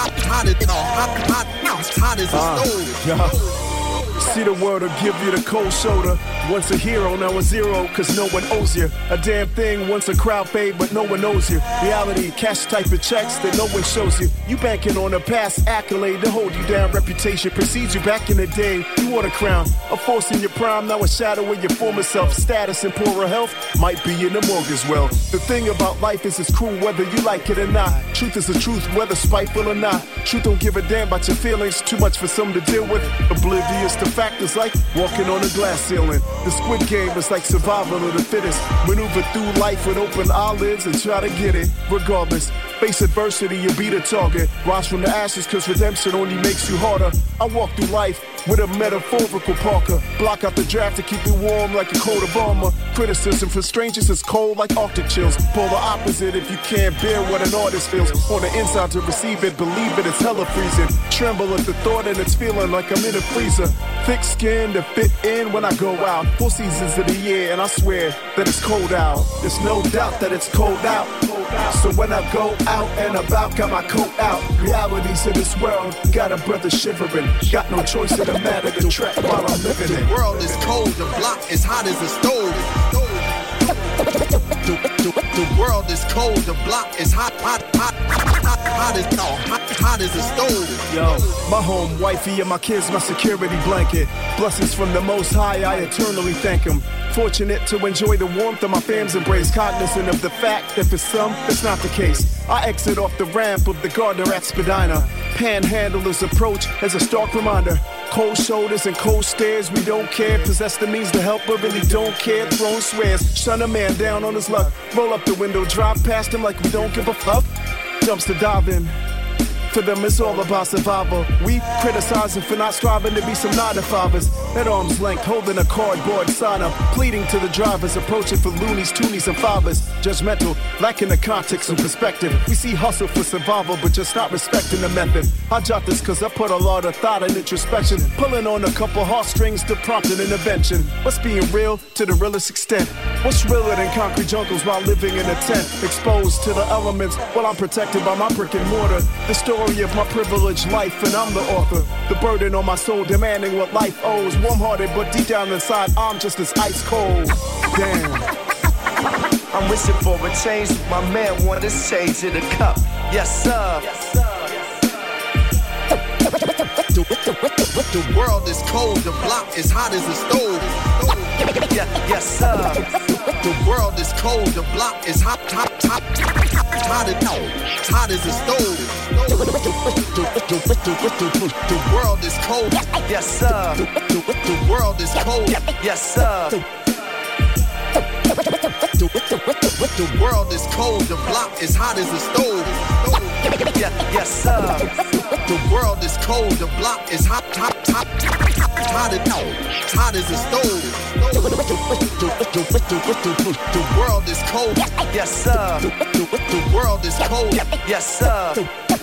as a stove. See, the world will give you the cold shoulder. Once a hero, now a zero, cause no one owes you. A damn thing, once a crowd fade, but no one knows you. Reality, cash type of checks that no one shows you. You banking on a past accolade to hold you down. Reputation precedes you back in the day. You want a crown, a force in your prime, now a shadow of your former self. Status and poorer health might be in the morgue as well. The thing about life is it's cruel whether you like it or not. Truth is the truth, whether spiteful or not. Truth don't give a damn about your feelings, too much for some to deal with. Oblivious to factors like walking on a glass ceiling. The Squid Game is like survival of the fittest. Maneuver through life with open eyelids and try to get it. Regardless, face adversity, you'll be the target. Rise from the ashes cause redemption only makes you harder. I walk through life with a metaphorical Parker. Block out the draft to keep you warm like a coat of armor. Criticism for strangers is cold like Arctic chills. Polar opposite if you can't bear what an artist feels. On the inside to receive it, believe it, it's hella freezing. Tremble at the thought and it's feeling like I'm in a freezer. Thick skin to fit in when I go out. 4 seasons of the year and I swear that it's cold out. There's no doubt that it's cold out. So when I go out and about, got my coat out. Realities of this world, got a brother shivering. Got no choice in the matter to track while I'm living it. The world is cold, the block is hot as a stove. The world is cold, the block is hot as a stove. Yo, my home, wifey, and my kids, my security blanket. Blessings from the Most High, I eternally thank Him. Fortunate to enjoy the warmth of my fam's embrace, cognizant of the fact that for some, it's not the case. I exit off the ramp of the Gardner at Spadina. Panhandlers approach as a stark reminder. Cold shoulders and cold stares, we don't care. Possess the means to help, but really don't care. Throwing swears, shun a man down on his luck. Roll up the window, drive past him like we don't give a fuck. Jumps to dive in. For them, it's all about survival. We criticize them for not striving to be some 9-to-5ers. At arm's length, holding a cardboard sign up, pleading to the drivers, approaching for loonies, toonies, and fathers. Judgmental, lacking the context and perspective. We see hustle for survival, but just not respecting the method. I jot this cause I put a lot of thought and introspection, pulling on a couple heartstrings to prompt an intervention. What's being real to the realest extent? What's realer than concrete jungles while living in a tent? Exposed to the elements while I'm protected by my brick and mortar. The story of my privileged life, and I'm the author. The burden on my soul demanding what life owes. Warm-hearted, but deep down inside, I'm just as ice cold. Damn. I'm wishing for a change. My man want this change in a cup. Yes, sir. The world is cold, the block is hot as a stove. Yes, sir. The world is cold, the block is hot as a stove. The world is cold. Yes, sir. The world is cold. Yes, sir. The world is cold, the block is hot as a stove. Yes, sir. The world is cold, the block is hot as a stove. The world is cold. Yes, sir. The world is cold. Yes, sir.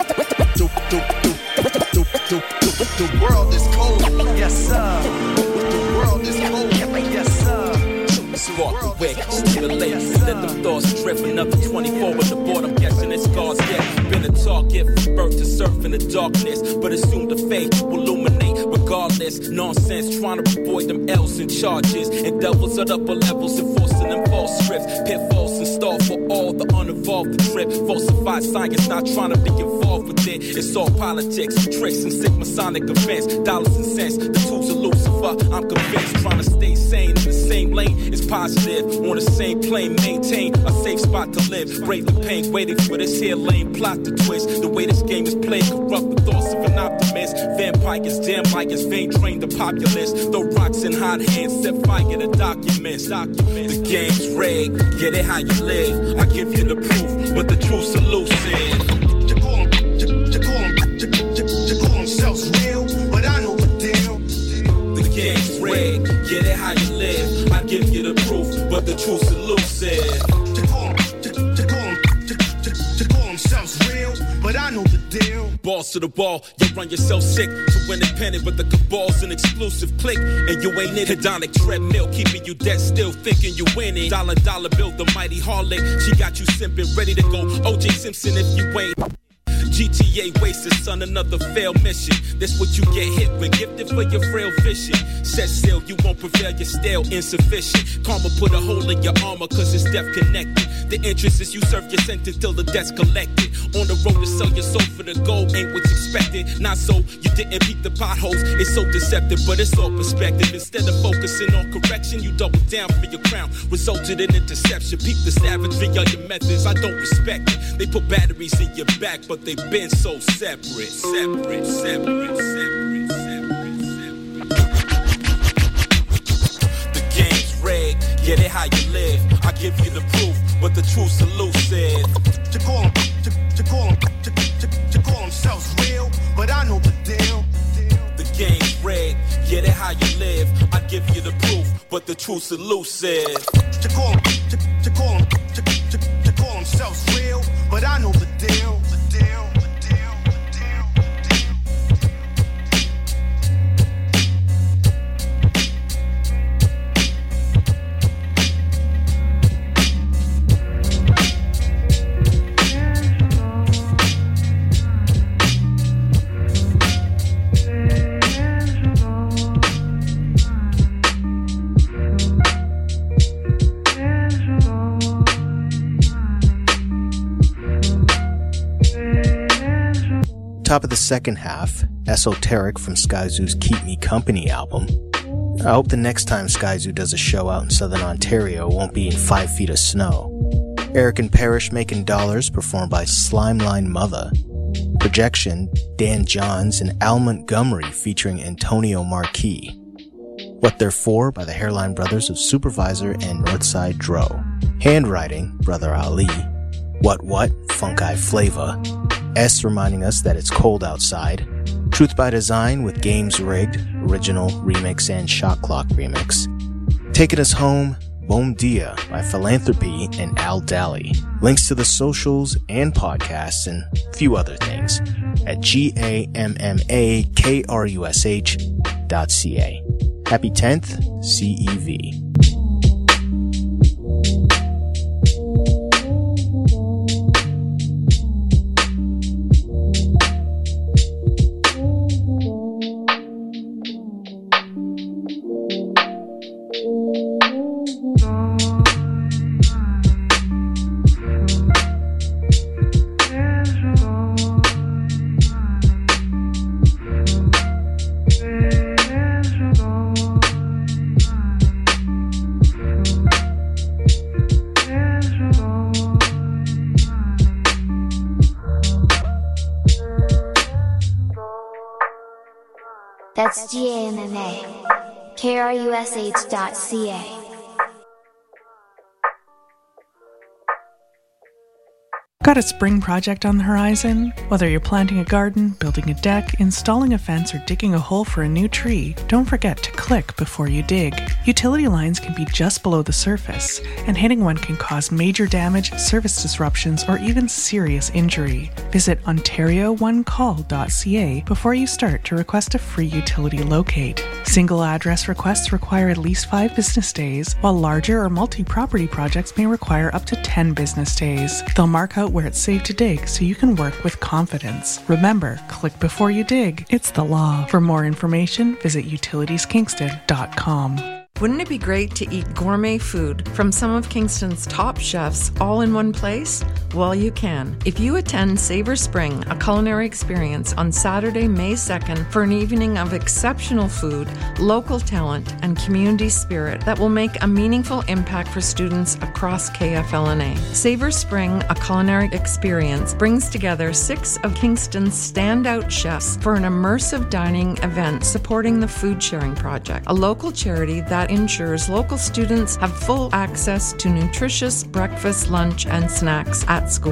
The world is cold. Yes, sir. The world is cold. Yes, sir. Spark the wick, stimulate, let them thoughts drift. Another 24 with the board, I'm guessing it's God's gift. Been a target from birth to surf in the darkness, but assume the faith will illuminate regardless. Nonsense, trying to avoid them L's and charges. And devils at upper levels enforcing them false scripts. Pitfalls installed for all the uninvolved. The trip, falsified science, not trying to be involved with it. It's all politics, tricks and sick Masonic events. Dollars and cents, the tools of Lucifer. I'm convinced, trying to stay sane in the same lane. It's positive, on the same plane, maintain a safe spot to live. Brave the pain, waiting for this here lame plot to twist. The way this game is played, corrupt the thoughts of an optimist. Vampires, damn like it's vain, train the populace. Throw rocks in hot hands, set fire to documents. The game's rigged, get it how you live. I give you the proof, but the truth's elusive. To call themselves real, but I know the deal. The game's rigged, get it how you live. I give you the proof, but the truth's elusive. To call themselves real, but I know balls to the ball. You run yourself sick to win a pennant, but the cabal's an exclusive click, and you ain't in a hedonic treadmill, keeping you dead still, thinking you winning. Dollar bill, the mighty harlot. She got you simping, ready to go. O.J. Simpson if you ain't. GTA wasted, son, another failed mission. That's what you get hit with, gifted for your frail vision. Set sail, you won't prevail, you're stale, insufficient. Karma put a hole in your armor, cause it's death connected. The interest is you serve your sentence till the debt's collected. On the road to sell your soul for the gold, ain't what's expected. Not so, you didn't beat the potholes. It's so deceptive, but it's all perspective. Instead of focusing on correction, you double down for your crown. Resulted in a deception. Peep the savagery of your methods, I don't respect it. They put batteries in your back, but they been so separate. The game's rigged, get it how you live. I give you the proof, but the truth's elusive. To call themselves real, but I know the deal. The game's rigged, get it how you live. I give you the proof, but the truth's elusive. To call themselves real, but I know the deal. Top of the second half, Esoteric from Skyzoo's Keep Me Company album. I hope the next time Skyzoo does a show out in Southern Ontario won't be in 5 feet of snow. Eric and Parrish Making Dollars performed by Slimeline Mother. Projection, Dan Johns and Al Montgomery featuring Antonio Marquis. What They're For by the Hairline Brothers of Supervisor and Northside Dro. Handwriting, Brother Ali. What, Funki Flavor. S reminding us that it's cold outside. Truth by Design with Games Rigged, original remix and Shot Clock remix. Taking us home, Bom Dia by Philanthropy and Al Dally. Links to the socials and podcasts and a few other things at GAMMAKRUSH.ca. Happy 10th, CEV. That's GAMMA, KRUSH.ca. Got a spring project on the horizon? Whether you're planting a garden, building a deck, installing a fence, or digging a hole for a new tree, don't forget to click before you dig. Utility lines can be just below the surface, and hitting one can cause major damage, service disruptions, or even serious injury. Visit OntarioOneCall.ca before you start to request a free utility locate. Single address requests require at least 5 business days, while larger or multi-property projects may require up to 10 business days. They'll mark out where it's safe to dig so you can work with confidence. Remember, click before you dig. It's the law. For more information, visit utilitieskingston.com. Wouldn't it be great to eat gourmet food from some of Kingston's top chefs all in one place? Well, you can. If you attend Savor Spring, a culinary experience on Saturday, May 2nd for an evening of exceptional food, local talent, and community spirit that will make a meaningful impact for students across KFLNA. Savor Spring, a culinary experience, brings together 6 of Kingston's standout chefs for an immersive dining event supporting the Food Sharing Project, a local charity that ensures local students have full access to nutritious breakfast, lunch, and snacks at school.